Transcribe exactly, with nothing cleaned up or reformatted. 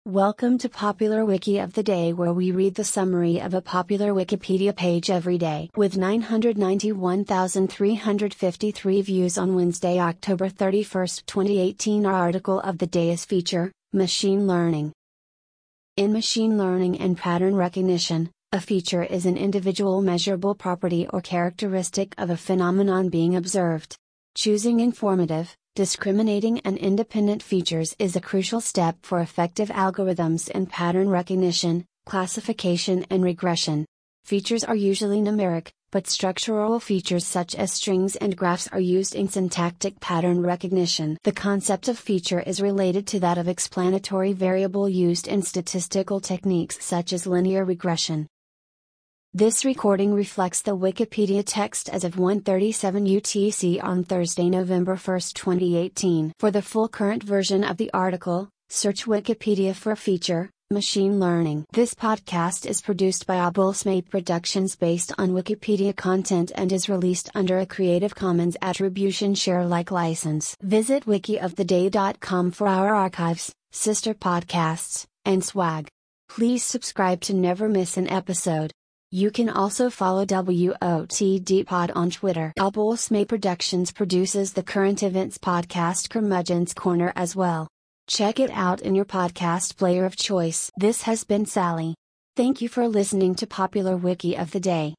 Welcome to Popular Wiki of the Day, where we read the summary of a popular Wikipedia page every day. With nine hundred ninety-one thousand three hundred fifty-three views on Wednesday, October thirty-first, twenty eighteen, our article of the day is Feature, Machine Learning. In machine learning and pattern recognition, a feature is an individual measurable property or characteristic of a phenomenon being observed. Choosing informative, discriminating and independent features is a crucial step for effective algorithms in pattern recognition, classification and regression. Features are usually numeric, but structural features such as strings and graphs are used in syntactic pattern recognition. The concept of feature is related to that of explanatory variable used in statistical techniques such as linear regression. This recording reflects the Wikipedia text as of one thirty-seven U T C on Thursday, November first, twenty eighteen. For the full current version of the article, search Wikipedia for feature, machine learning. This podcast is produced by Abulsmae Productions based on Wikipedia content and is released under a Creative Commons Attribution Share Alike license. Visit wiki of the day dot com for our archives, sister podcasts, and swag. Please subscribe to never miss an episode. You can also follow W O T D Pod on Twitter. Abulsmae Productions produces the current events podcast Curmudgeon's Corner as well. Check it out in your podcast player of choice. This has been Sally. Thank you for listening to Popular Wiki of the Day.